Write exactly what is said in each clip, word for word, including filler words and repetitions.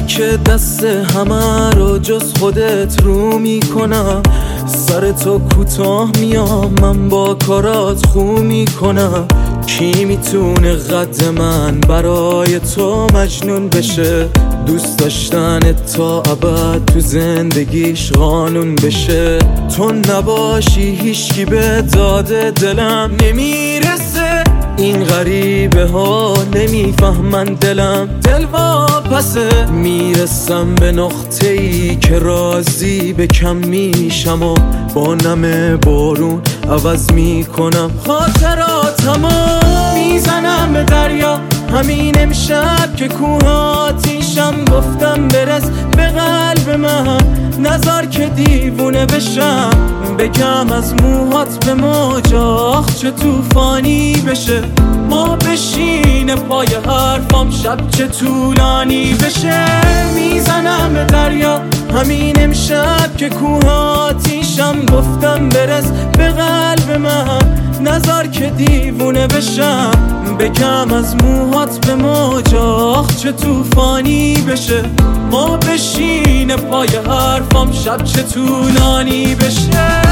که دست همه رو جز خودت رو میکنم، سر تو کوتاه میام من با کارات خو میکنم. کی میتونه قد من برای تو مجنون بشه؟ دوست داشتن تا ابد تو زندگیش قانون بشه. تو نباشی هیچکی به داده دلم نمیرسه. این غریبه ها نمیفهمن دلم دل واپسه. میرسم به نقطه ای که راضی به کم میشم و با نم بارون عوض میکنم خاطراتمو. میزنم به دریا همین امشب که کوهاتیشم، گفتم برس به قلب من نظر که دیوونه بشم. بگم از موهات به موجاخ چه توفانی بشه. ما بشین پای حرفام شب چه طولانی بشه. میزنم به دریا همین امشب که کوهاتیشم، گفتم برس به قلب من نظر که دیوونه بشم. بگم از موهات به موجاخ چه توفانی بشه. ما بشین پای حرفام شب چه طولانی بشه.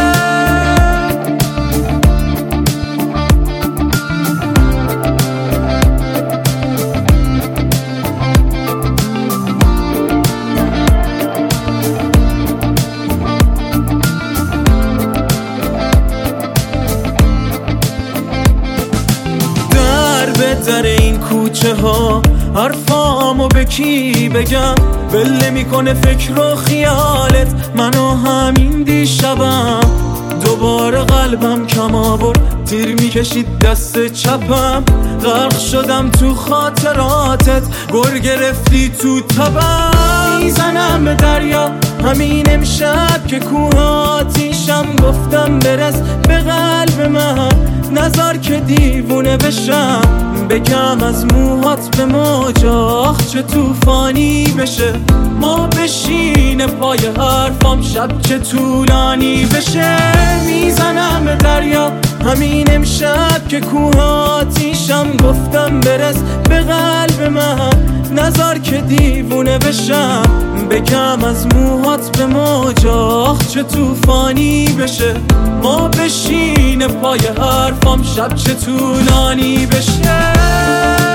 در این کوچه ها حرفامو به کی بگم؟ ول نمیکنه فکر و خیالت منو همین دیشبم. دوباره قلبم کم آورد تیر میکشید دست چپم. غرق شدم تو خاطراتت گر گرفتی تو تبم. میزنم به دریا همین امشب که کوهاتیشم، گفتم برس به قلب من نظر که دیوونه بشم. بگم از موهات به موجاخ چه توفانی بشه. ما بشین پای حرفام شب چه طولانی بشه. میزنم به دریا همین امشب که کوهاتیشم، گفتم برس به قلب من نظر که دیوونه بشم. بگم از موهات به موجاخ چه توفانی بشه. ما بشین پای حرفام شب چه طولانی بشه.